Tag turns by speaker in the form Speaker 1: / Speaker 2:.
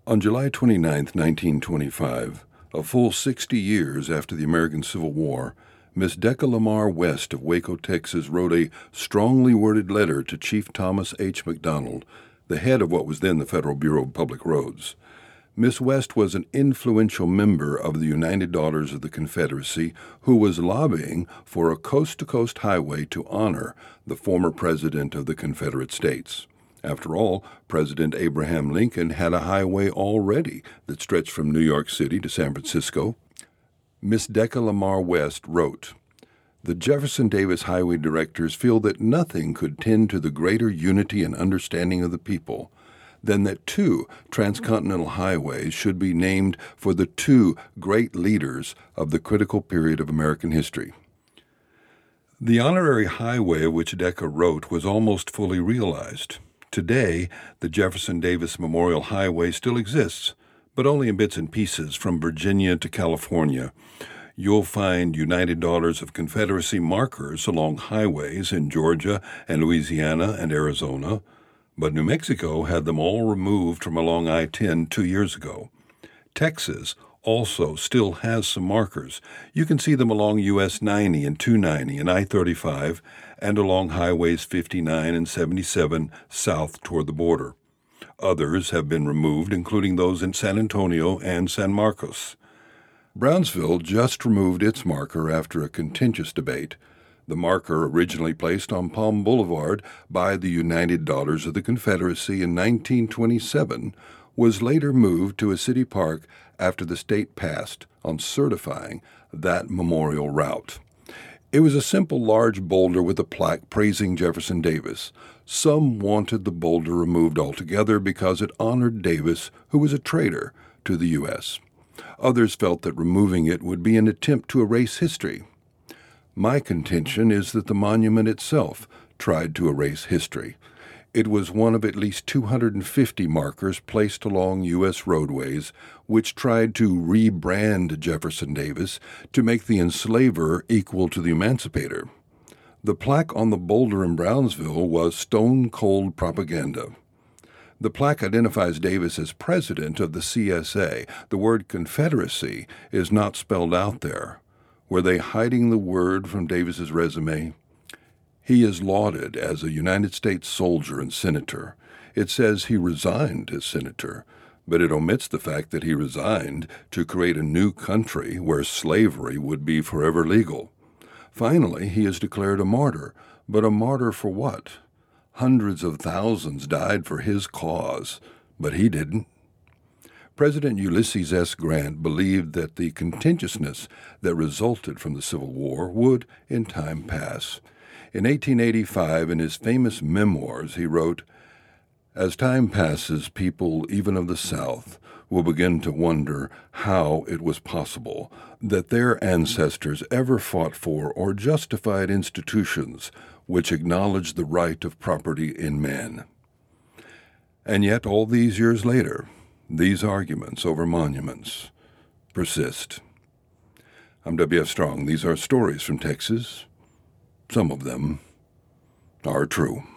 Speaker 1: On July 29, 1925, a full 60 years after the American Civil War, Miss Decca Lamar West of Waco, Texas, wrote a strongly worded letter to Chief Thomas H. McDonald, the head of what was then the Federal Bureau of Public Roads. Miss West was an influential member of the United Daughters of the Confederacy who was lobbying for a coast-to-coast highway to honor the former President of the Confederate States. After all, President Abraham Lincoln had a highway already that stretched from New York City to San Francisco. Miss Decca Lamar West wrote, "The Jefferson Davis Highway directors feel that nothing could tend to the greater unity and understanding of the people than that two transcontinental highways should be named for the two great leaders of the critical period of American history." The honorary highway of which Decca wrote was almost fully realized. Today, the Jefferson Davis Memorial Highway still exists, but only in bits and pieces from Virginia to California. You'll find United Daughters of Confederacy markers along highways in Georgia and Louisiana and Arizona, but New Mexico had them all removed from along I-10 2 years ago. Texas also still has some markers. You can see them along US 90 and 290 and I-35 and along highways 59 and 77 south toward the border. Others have been removed, including those in San Antonio and San Marcos. Brownsville just removed its marker after a contentious debate. The marker, originally placed on Palm Boulevard by the United Daughters of the Confederacy in 1927, was later moved to a city park after the state passed on certifying that memorial route. It was a simple large boulder with a plaque praising Jefferson Davis. Some wanted the boulder removed altogether because it honored Davis, who was a traitor to the U.S. Others felt that removing it would be an attempt to erase history. My contention is that the monument itself tried to erase history. It was one of at least 250 markers placed along U.S. roadways which tried to rebrand Jefferson Davis to make the enslaver equal to the emancipator. The plaque on the boulder in Brownsville was stone-cold propaganda. The plaque identifies Davis as president of the CSA. The word Confederacy is not spelled out there. Were they hiding the word from Davis's resume? He is lauded as a United States soldier and senator. It says he resigned as senator, but it omits the fact that he resigned to create a new country where slavery would be forever legal. Finally, he is declared a martyr, but a martyr for what? Hundreds of thousands died for his cause, but he didn't. President Ulysses S. Grant believed that the contentiousness that resulted from the Civil War would, in time, pass. In 1885, in his famous memoirs, he wrote, "As time passes, people, even of the South, will begin to wonder how it was possible that their ancestors ever fought for or justified institutions which acknowledged the right of property in man." And yet, all these years later, these arguments over monuments persist. I'm W.F. Strong. These are stories from Texas. Some of them are true.